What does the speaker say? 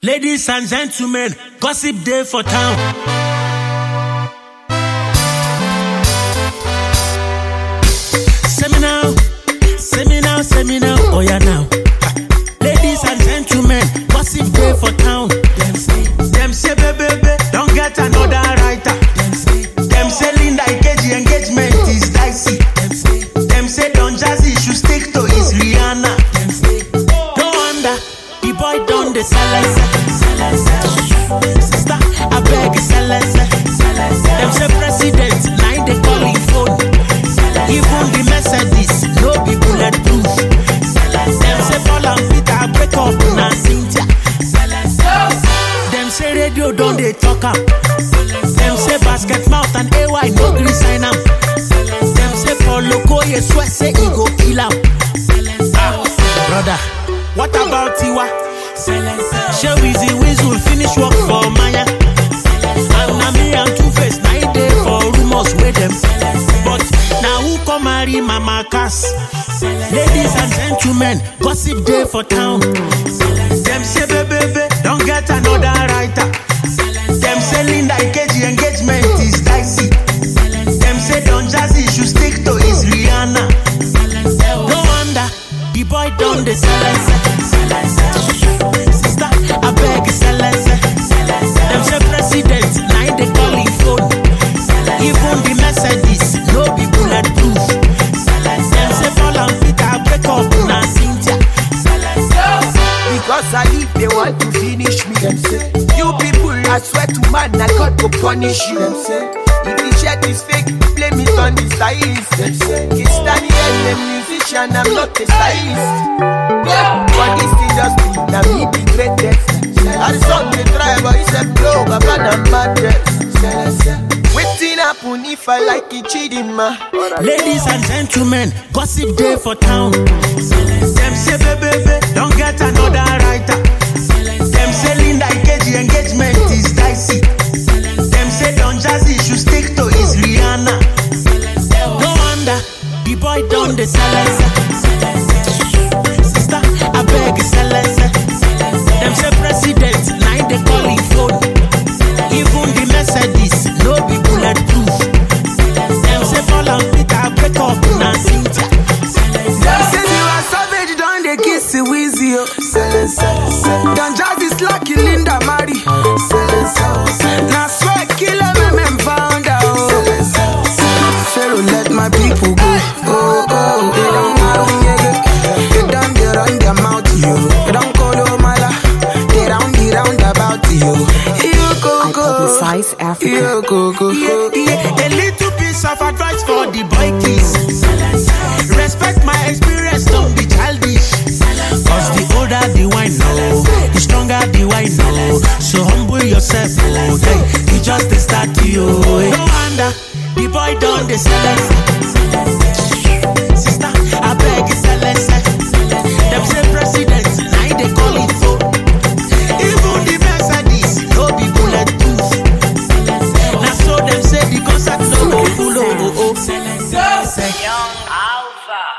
Ladies and gentlemen, gossip day for town. Say me now, oh yeah now. Ladies and gentlemen, gossip day for town. Them say baby, don't get another writer. Them say Linda Ikeji engagement is dicey. Them say Don Jazzy should stick to his Rihanna. No wonder the boy done the silence. Sister, I beg silence. Them say president, now they call him phone. Even the Mercedes, no be bulletproof. Them say Paul and Peter break up na Cynthia. Them say radio don't they talk am. Them say basket mouth and AY no green sign am. Them say Paul Okoye swear say he go kill am. Brother, what about Tiwa? Show Weezy will finish work for Maya. And na me and Two-Face na dey for rumors with them. But now who come marry Mama Cass? Ladies and gentlemen, gossip day for town. Them say baby, don't get another writer. Them say Linda Ikeji engagement is dicey. Them say Don Jazzy should stick to his Rihanna. No wonder the boy done the silence. Sister, I beg silence. Them say president, now they call him phone. Even the Mercedes, no be bulletproof. Them say Paul and Peter break up na Cynthia. Because I live, they want to finish me. Them say, you people, I swear to man, that God go punish you. Them say, if the shirt is fake, blame it on the stylist. Them say, it's Daniel, the musician, I'm not a stylist. Yeah, for this industry, now me the greatest. I saw the try, but it's a blow, but I'm madness. Waiting happen if I like it, cheating, ma. Ladies and gentlemen, gossip day for town. Them say baby, don't get another writer. Them say Linda Ikeji engagement is dicey. Them say Don Jazzy should stick to his Rihanna. No wonder the boy done the silence. Sister, I beg silence. Them say president, now they call him phone. Even the Mercedes, no be bulletproof. Them say Paul and Peter break up na Cynthia. Them say you are savage, don't they kiss the Weezy. Don Jazzy slacky Linda marry. Now swear kill them found out. Pharaoh let my people go. Oh, they don't have me. They done they run their mouth you. They don't call you mala. They round about you. I publicize Africa. A little piece of advice for the boy kids. Respect my experience, don't be childish. Cause the older the wine know, the stronger the wine know. So humble yourself, okay? You just start to you. No wonder the boy done the silence.